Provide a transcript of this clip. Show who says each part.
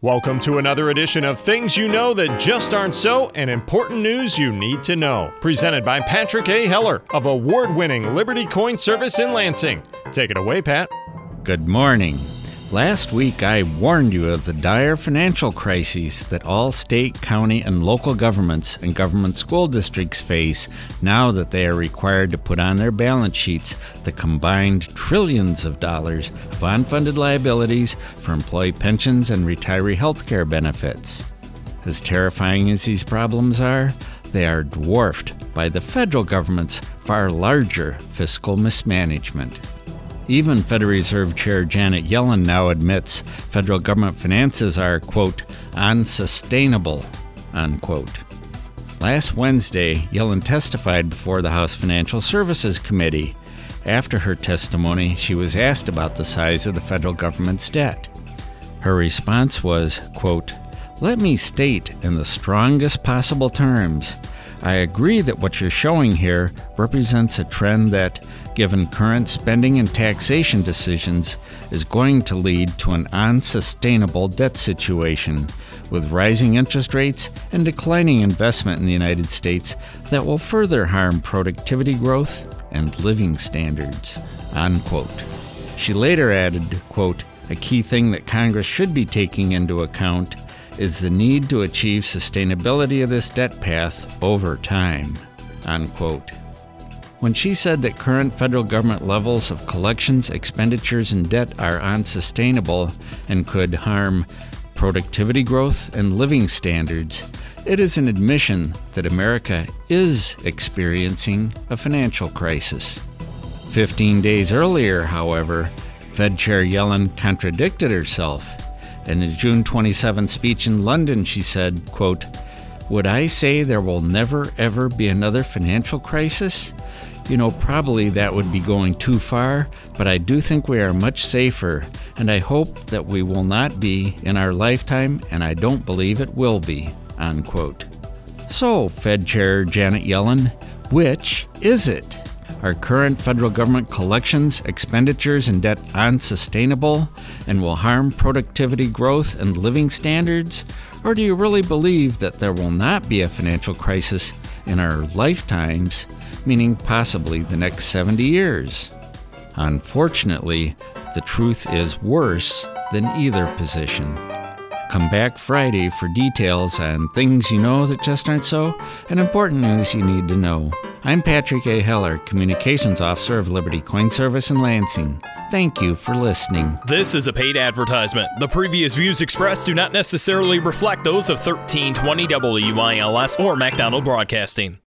Speaker 1: Welcome to another edition of Things You Know That Just Aren't So and Important News You Need to Know. Presented by Patrick A. Heller of award-winning Liberty Coin Service in Lansing. Take it away, Pat.
Speaker 2: Good morning. Last week I warned you of the dire financial crises that all state, county, and local governments and government school districts face now that they are required to put on their balance sheets the combined trillions of dollars of unfunded liabilities for employee pensions and retiree health care benefits. As terrifying as these problems are, they are dwarfed by the federal government's far larger fiscal mismanagement. Even Federal Reserve Chair Janet Yellen now admits federal government finances are, quote, unsustainable, unquote. Last Wednesday, Yellen testified before the House Financial Services Committee. After her testimony, she was asked about the size of the federal government's debt. Her response was, quote, let me state in the strongest possible terms, I agree that what you're showing here represents a trend that, given current spending and taxation decisions, is going to lead to an unsustainable debt situation, with rising interest rates and declining investment in the United States that will further harm productivity growth and living standards, unquote. She later added, quote, a key thing that Congress should be taking into account is the need to achieve sustainability of this debt path over time, unquote. When she said that current federal government levels of collections, expenditures, and debt are unsustainable and could harm productivity growth and living standards, it is an admission that America is experiencing a financial crisis. 15 days earlier, however, Fed Chair Yellen contradicted herself. In a June 27 speech in London, she said, quote, would I say there will never, ever be another financial crisis? You know, probably that would be going too far, but I do think we are much safer, and I hope that we will not be in our lifetime, and I don't believe it will be, unquote. So, Fed Chair Janet Yellen, which is it? Are current federal government collections, expenditures, and debt unsustainable and will harm productivity growth and living standards? Or do you really believe that there will not be a financial crisis in our lifetimes, meaning possibly the next 70 years? Unfortunately, the truth is worse than either position. Come back Friday for details on things you know that just aren't so and important news you need to know. I'm Patrick A. Heller, Communications Officer of Liberty Coin Service in Lansing. Thank you for listening.
Speaker 3: This is a paid advertisement. The previous views expressed do not necessarily reflect those of 1320 WILS or MacDonald Broadcasting.